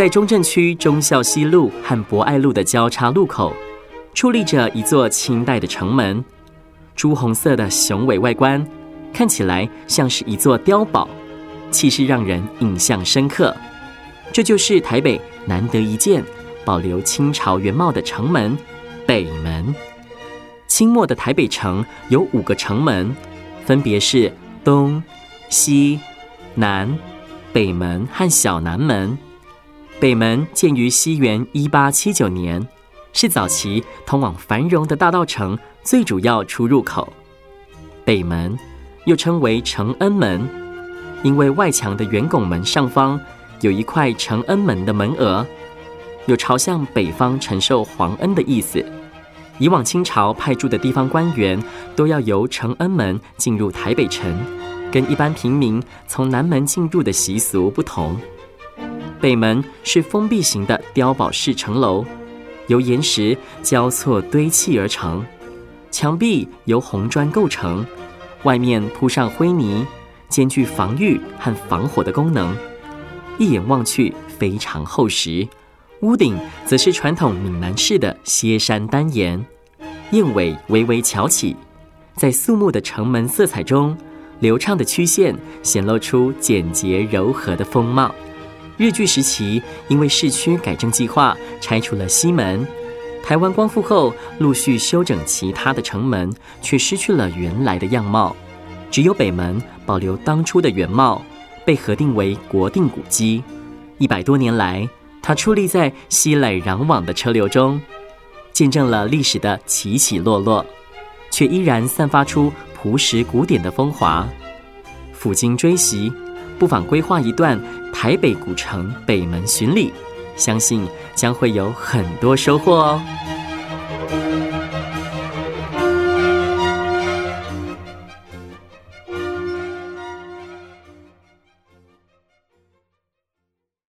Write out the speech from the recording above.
在中正区忠孝西路和博爱路的交叉路口，矗立着一座清代的城门，朱红色的雄伟外观，看起来像是一座碉堡，气势让人印象深刻。这就是台北难得一见保留清朝原貌的城门——北门。清末的台北城有5个城门，分别是东、西、南、北门和小南门。北门建于西元1879年，是早期通往繁荣的大稻埕最主要出入口。北门又称为承恩门，因为外墙的圆拱门上方有一块承恩门的门额，有朝向北方承受皇恩的意思。以往清朝派驻的地方官员都要由承恩门进入台北城，跟一般平民从南门进入的习俗不同。北门是封闭型的碉堡式城楼，由岩石交错堆砌而成，墙壁由红砖构成，外面铺上灰泥，兼具防御和防火的功能。一眼望去非常厚实，屋顶则是传统闽南式的歇山单檐，燕尾微微翘起，在肃穆的城门色彩中，流畅的曲线显露出简洁柔和的风貌。日据时期，因为市区改正计划拆除了西门，台湾光复后陆续修整其他的城门，却失去了原来的样貌，只有北门保留当初的原貌，被核定为国定古迹。100多年来，它矗立在熙来攘往的车流中，见证了历史的起起落落，却依然散发出朴实古典的风华。抚今追昔，不妨规划一段台北古城北门巡礼，相信将会有很多收获哦。